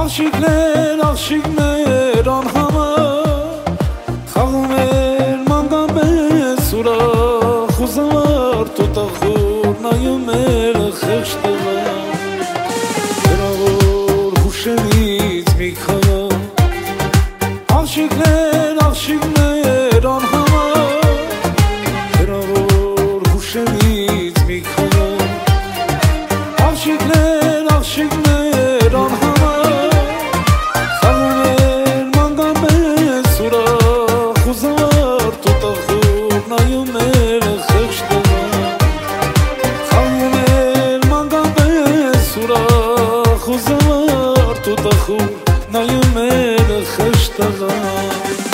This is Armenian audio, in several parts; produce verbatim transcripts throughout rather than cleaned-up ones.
Աղջիկներ, աղջիկներ անհամար խաղում էր մանգան պես ուրախ ու զվարթ ու տխուր նայում էր խեղճ տղան գրավոր հուշերից մի քար Աղջիկներ, աղջիկներ անհամար գրավոր հուշերից մի քար Աղջիկներ, աղջիկներ անհամար նայում էր խեղճ տղան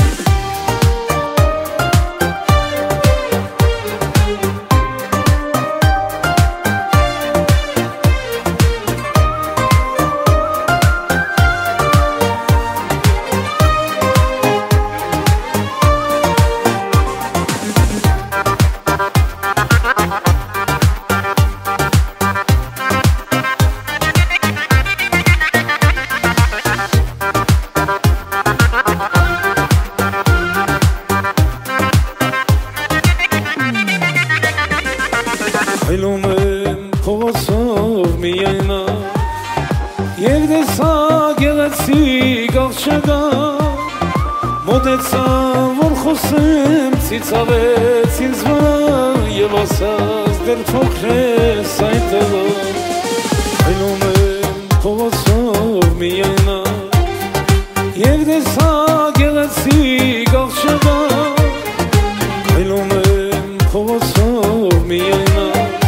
Այլում եմ փողոցով միայնա Եվ դեսա գեղեցիկ աղջկա Մոտեցա որ խոսեմ ծիծաղեց ինձ վրա Եվ ասաց դեռ փոքր ես այնտեղ Այլում եմ փողոցով միայնա Եվ դեսա գեղեցիկ աղջկա Այլում եմ փողոցով միայնա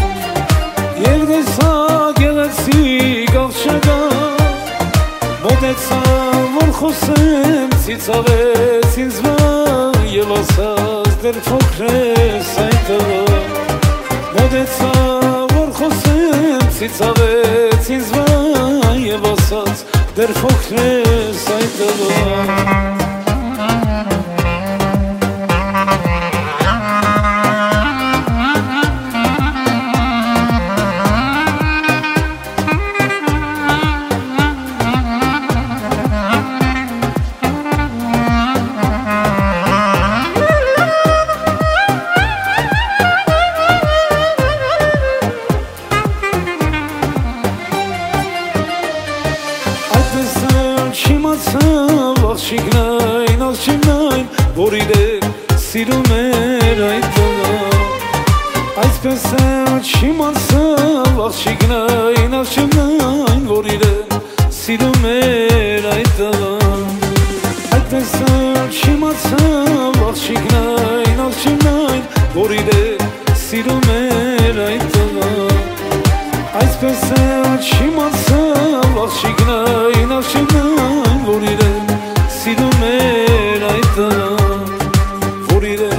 Մոտեցա որ խոսեմ ծիծաղեց ինձ վրա Եվ ասաց դեռ փոքր ես այնտեղ Մոտեցա որ խոսեմ ծիծաղեց ինձ վրա Եվ ասաց դեռ փոքր ես այնտեղ Չիմացավ աղջիկնայն, աղջիկնայն, որ իրեն սիրում էր այդ տղան Այսպես էլ չիմացավ աղջիկնայն, աղջիկնայն, որ իրեն սիրում էր այդ տղան Այդպես էլ չիմացավ աղջիկնայն, աղջիկնայն, որ իրեն սիրում էր այդ տղան Այսպես էլ չիմացավ աղջիկնայն, աղջիկնայն, որ իրեն սիրում էր այդ տղան Որ իրեն